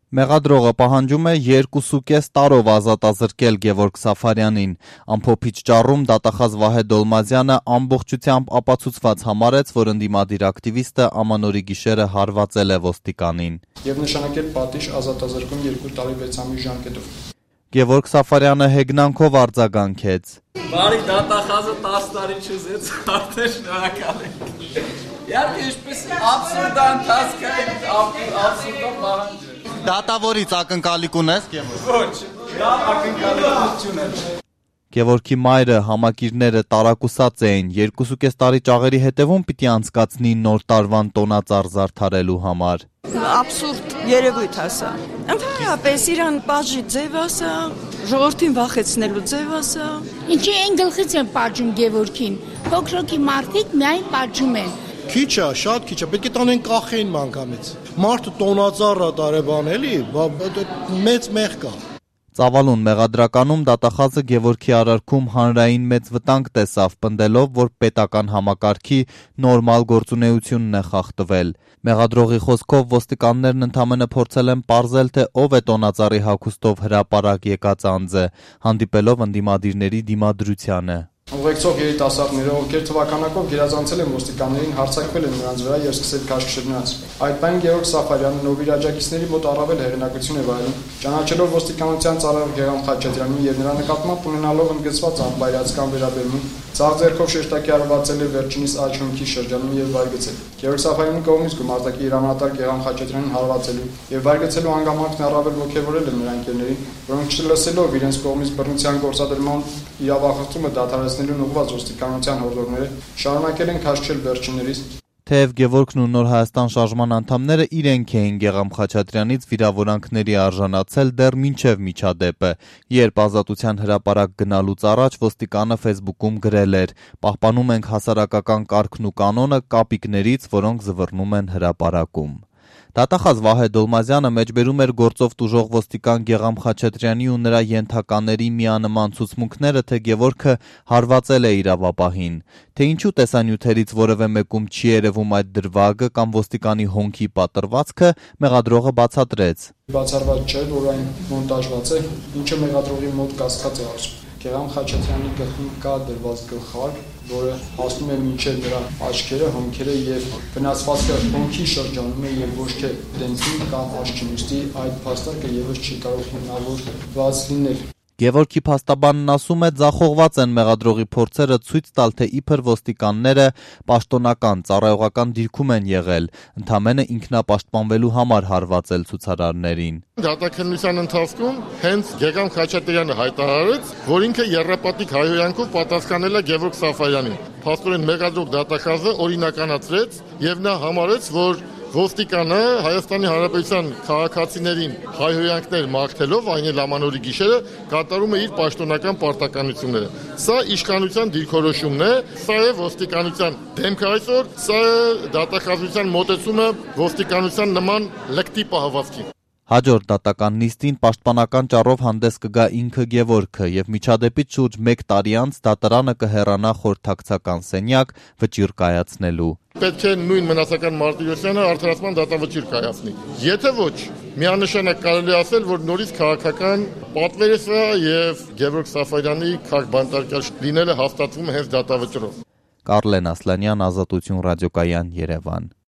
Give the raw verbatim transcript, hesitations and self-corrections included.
Մեղադրողը պահանջում է երկուսուկես տարով ազատազրկել Գևորգ Սաֆարյանին։ Ամփոփիչ ճառում դատախազ Վահե Դոլմազյանը ամբողջությամբ ապացուցված համարեց, որ ընդդիմադիր ակտիվիստը ամանորի գիշերը հարվածել է ոստիկանին եւ նշանակել պատիժ ազատազրկում երկու տարի վեց ամիս ժամկետով։ Գևորգ Սաֆարյանը հեգնանքով արձագանքեց. Բարի դատախազը տասը տարի չուզեց, արդեն շնորհակալ ենք։ Իհարկե, ինչպես աբսուրդ ընթացքային աբսուրդով պահանջ է։ Դատավորից ակնկալիք ունես, Գևորգ։ Ոչ, դա ակնկալիք չուներ։ Գևորգի մայրը համակիրները տարակուսած էին, երկուսուկես տարի ճաղերի հետևում պիտի անցկացնի նոր տարվան տոնածառ զարդարելու համար։ Աբսուրդ երևույթ ասա։ Ընդհանրապես իրան բաժի ձև ասա, ժողովրդին վախեցնելու ձև ասա։ Ինչի են գլխից են պատժում Գևորգին։ Փոքրոքի մարդիկ միայն պատժում են։ Քիչ է, շատ քիչ է, պետք է տանեն կախեին մանկամից։ Մարդը տոնածառ է տարեբան էլի, մեծ մեղ կա։ Ծավալուն մեղադրականում դատախազը Գևորգի արարքում հանրային մեծ վտանգ տեսավ, պնդելով, որ պետական համակարգի նորմալ գործունեությունն է խախտվել։ Մեղադրողի խոսքով ոստիկաններն ընդամենը փորձել են պարզել, թե ով է տոնածառի հագուստով հրապարակ եկած անձը, հանդիպելով ընդդիմադիրների դիմադրությանը։ Ուղեկցող երիտասարդները, ովքեր թվականակով գերազանցել են ոստիկաններին, հարձակվել են նրանց վրա եւ սկսել քաշքշել նրանց։ Այդ պայն Գևորգ Սաֆարյանը նոր իր աջակիցների մոտ առավել հեղինակություն է վայելում, ճանաչելով ոստիկանության ծառայող Գեգամ Խաչատրյանին եւ նրա նկատմամբ ունենալով ընդգծված անբայրացկան վերաբերմունք, ցավ ձեռքով շեշտակի արվածել է վերջինիս աջ հոնքի շրջանում եւ վայրգցել։ Գևորգ Սաֆարյանի կողմից գումարտակի իրանատար Գեգամ Խաչատրյանին հարվածելու եւ վայրգցելու հանգամանքն առավել ոգևորել է նրա ընկերներին, որոնք չլսելով իրենց կողմից բռնության գործադրման իրավախախտումը դադարեցնելուն ուղղված ոստիկանության հորդորները շարունակել են քաշքշել վերջիններից։ Թեև Գևորգն ու Նոր Հայաստան շարժման անդամները իրենք էին Գեգամ Խաչատրյանից վիրավորանքների արժանացել դեռ մինչև միջադեպը, երբ ազատության հրապարակ գնալուց առաջ ոստիկանը Facebook-ում գրել էր. «Պահպանում ենք հասարակական կարգն ու կանոնը կապիկներից, որոնք զվռնում են հրապարակում»։ Դատախազ Վահե Դոլմազյանը մեջբերում էր գործով տուժող ոստիկան Գեգամ Խաչատրյանի ու նրա ենթակաների միանման ցուցմունքները, թե Գևորգը հարվածել է իրավապահին, թե ինչու տեսանյութերից որևէ մեկում չի երևում այդ դրվագը կամ ոստիկանի հոնքի պատրվածքը, մեղադրողը բացատրեց. Բացառված չէ, որ այն մոնտաժված է, ինչը մեղադրողի մոտ կասկած է արժում։ Գեգամ Խաչատրյանի գլխին կա դրված գլխարկ, որը հասնում է մինչև նրա աչքերը, հոնքերը եւ վնասվածքը հոնքի շրջանում է եւ ոչ թե դեմքին կամ աչքինուստի, այդ փաստարկը եւս չի կարող հիմնավորված լինել։ Գևորգի փաստաբանն ասում է, ձախողված են մեղադրողի փորձերը ցույց տալ, թե իբր ոստիկանները պաշտոնական, ծառայողական դիրքում են եղել, ընդամենը ինքնապաշտպանվելու համար հարվածել ցուցարարներին։ Դատաքննության ընթացքում հենց Գեգամ Խաչատրյանը հայտարարեց, որ ինքը եռապատիկ հայհոյանքով պատասխանել է Գևորգ Սաֆարյանին։ Փաստորեն մեղադրող դատախազը օրինականացրեց եւ նա համարեց, որ ոստիկանը Հայաստանի Հանրապետության քաղաքացիներին հայհոյանքներ մաղթելով, այն էլ ամանորի գիշերը, կատարում է իր պաշտոնական պարտականությունները։ Սա իշխանության դիրքորոշումն է, սա է ոստիկանության դեմքը այսօր, սա է դատախազության մոտեցումը ոստիկանության նման լկտի պահվածքին։ Հաջորդ դատական նիստին պաշտպանական ճառով հանդես կգա ինքը Գևորգը եւ միջադեպից շուրջ մեկ տարի անց դատարանը կհեռանա խորհրդակցական սենյակ վճիռ կայացնելու։ Պետք է նույն մնացական Մարտիրոսյանը արդարացման դատավճիռ կայացնի։ Եթե ոչ, միանշանակ կարելի ասել, որ նորից քաղաքական պատվեր է սա եւ Գևորգ Սաֆարյանի քաղաքբանտարկյալ լինելը հաստատվում է հենց դատավճռով։ Կարլեն Ասլանյան, Ազատություն ռադիոկայան, Երևան։